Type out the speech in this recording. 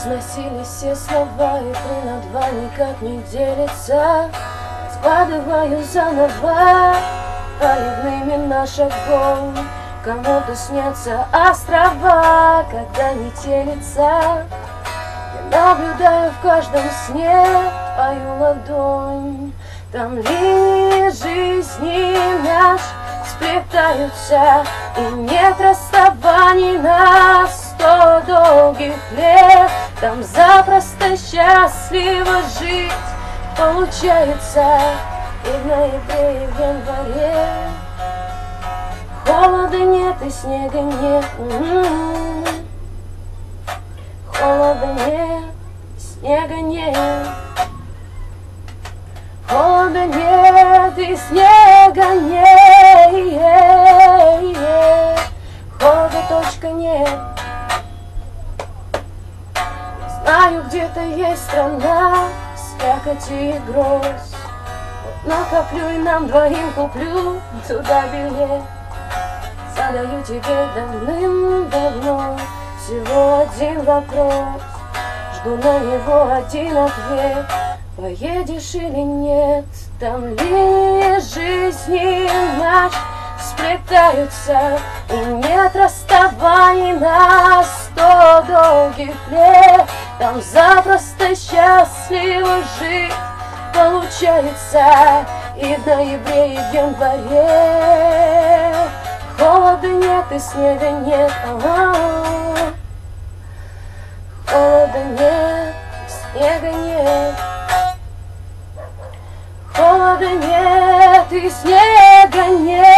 Износились все слова, и три на два никак не делится. Складываю заново наивными наш огонь. Кому-то снятся острова, когда не телится. Я наблюдаю в каждом сне твою ладонь. Там линии жизни наш сплетаются, и нет расставаний на 100 долгих лет. Там запросто счастливо жить получается и в ноябре, и в январе. Холода нет и снега нет, холода нет, снега нет. Холода нет и снега нет, холода точка нет. Знаю, где-то есть страна слякоти и гроз. Вот накоплю и нам двоим куплю туда билет. Задаю тебе давным-давно всего один вопрос, жду на него один ответ. Поедешь или нет? Там линии жизни наш сплетаются, и нет расставаний на 100 долгих лет. Там запросто счастливо жить получается и в ноябре, и в январе. Холода нет и снега нет, холода нет и снега нет. Холода нет и снега нет.